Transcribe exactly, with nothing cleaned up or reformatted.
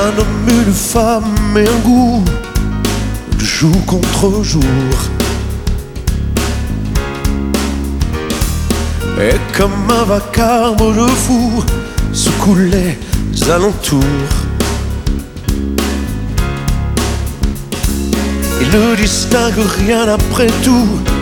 Un homme, une femme et un goût de jour contre jour. Et comme un vacarme de fou secoue les alentours. Il ne distingue rien après tout